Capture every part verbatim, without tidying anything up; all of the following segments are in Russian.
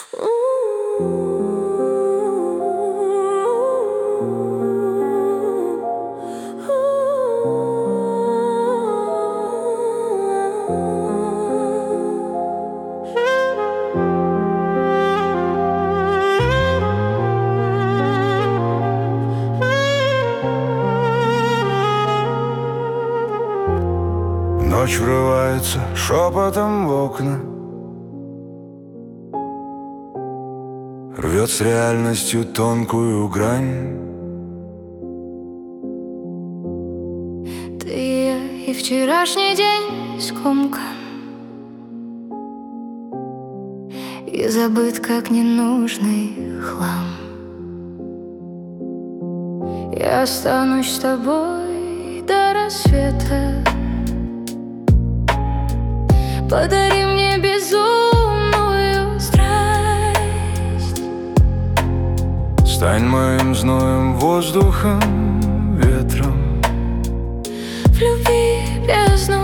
Ночь врывается шепотом в окна, рвет с реальностью тонкую грань. Ты я и вчерашний день скомкан, и забыт как ненужный хлам. Я останусь с тобой до рассвета. Подари мне безумную страсть. Стань моим зноем, воздухом, ветром. В любви бездну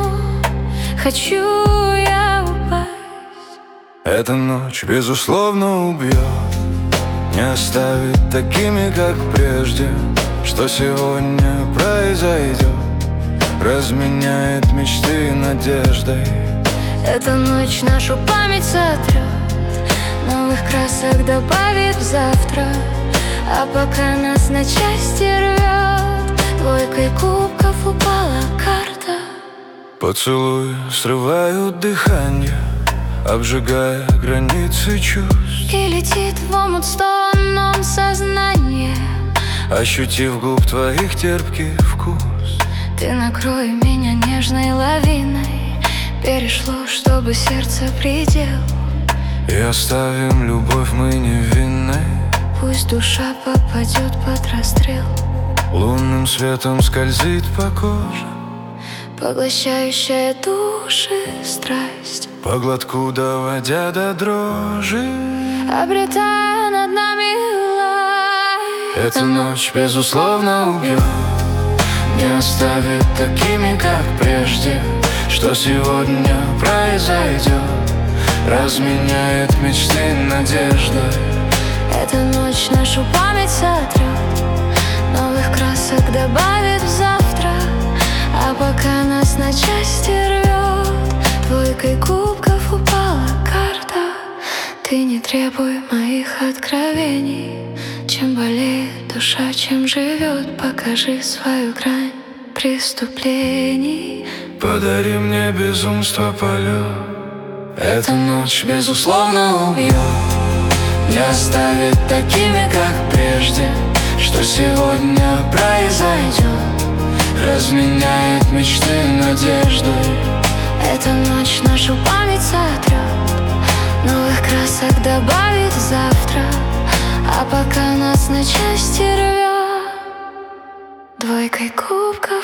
хочу я упасть. Эта ночь, безусловно, убьет, не оставит такими, как прежде. Что сегодня произойдет, разменяет мечты надеждой. Эта ночь нашу память сотрет, новых красок добавит завтра. А пока нас на части рвет, двойкой кубков упала карта. Поцелуи срывают дыхание, обжигая границы чувств. И летит в омут стоном сознание, ощутив губ твоих терпкий вкус. Ты накрой меня нежной лавиной, перешло, чтобы сердце предел. И оставим любовь мы невинной, пусть душа попадет под расстрел. Лунным светом скользит по коже, поглощающая души страсть, по глотку доводя до дрожи, обретая над нами власть. Эта ночь, безусловно, убьет, не оставит такими, как прежде. Что сегодня произойдет, разменяет мечты надеждой. Эта ночь нашу память сотрет, новых красок добавит завтра. А пока нас на части рвет, двойкой кубков упала карта. Ты не требуй моих откровений, чем болеет душа, чем живет. Покажи свою грань преступлений. Подари мне безумство полет. Эта ночь, безусловно, убьет, не оставит такими, как прежде. Что сегодня произойдет, разменяет мечты надеждой. Эта ночь нашу память сотрет, новых красок добавит завтра. А пока нас на части рвет, двойкой кубка